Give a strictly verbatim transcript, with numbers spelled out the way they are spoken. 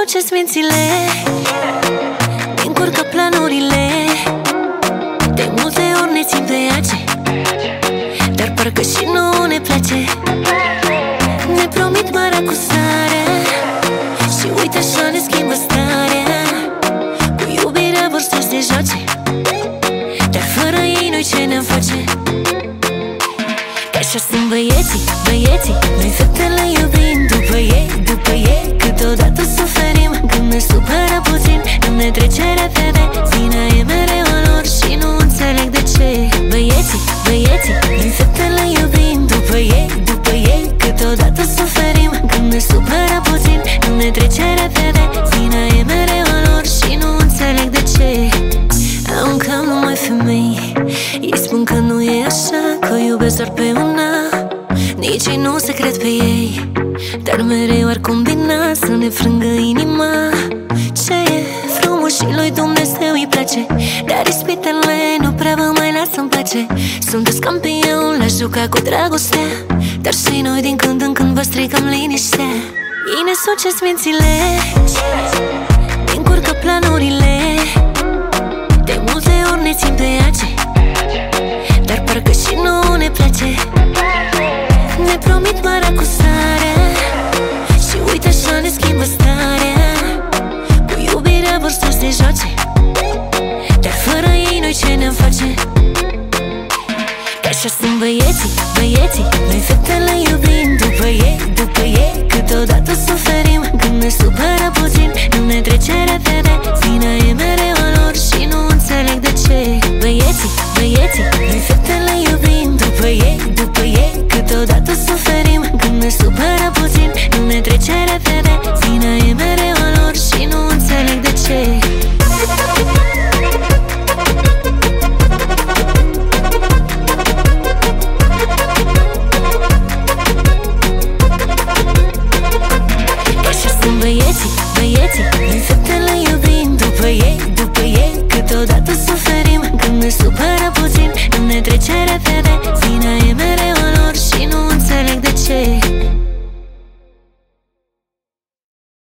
succes mințile, ne încurcă planurile, de multe ori ne țin pe ace, dar parcă și nu ne place. Ne promit marea cu sare și uite așa ne schimbă starea. Cu iubirea vor să se joace, dar fără ei noi ce ne-am face? Că așa sunt băieții, băieții, noi fetele iubim după ei, după ei. Câteodată suferim când ne supără puțin, când ne trece repede, vina e mereu a lor și nu înțeleg de ce. Băieții, băieții, noi fetele iubim după ei, după ei. Câteodată suferim când ne supără puțin, când ne trece repede, vina e mereu a lor și nu înțeleg de ce. Am cam numai femei, ei spun că nu e așa, că iubesc doar pe una. Nici ei nu se cred pe ei, dar mereu ar combina să ne frângă inima. Ce e frumos și lui Dumnezeu îi place, dar ispitele nu prea vă mai lasă în pace. Sunteți campioni la juca cu dragostea, dar și noi din când în când vă strigăm liniștea. Ei ne suceți mințile, ne încurcă planurile, de multe ori ne țin pe ace, dar parcă și nu ne place. Ne promit marea cu sare și uite așa ne schimbă starea. Cu iubirea vor să se joace, dar fără ei noi ce ne-am face? Că așa sunt băieții, băieții, noi fetele iubim după ei, după ei. Câteodată suferim când ne supără puțin, când ne trece repede, vina e mereu a lor și nu înțeleg de ce. Băieții, băieții, noi fetele iubim după ei, după ei. Câteodată suferim când ne supără puțin, când ne trece repede, vina e mereu a lor și nu înțeleg de ce. Așa sunt băieții, băieții, noi fetele iubim după ei, după ei. Câteodată suferim când ne supără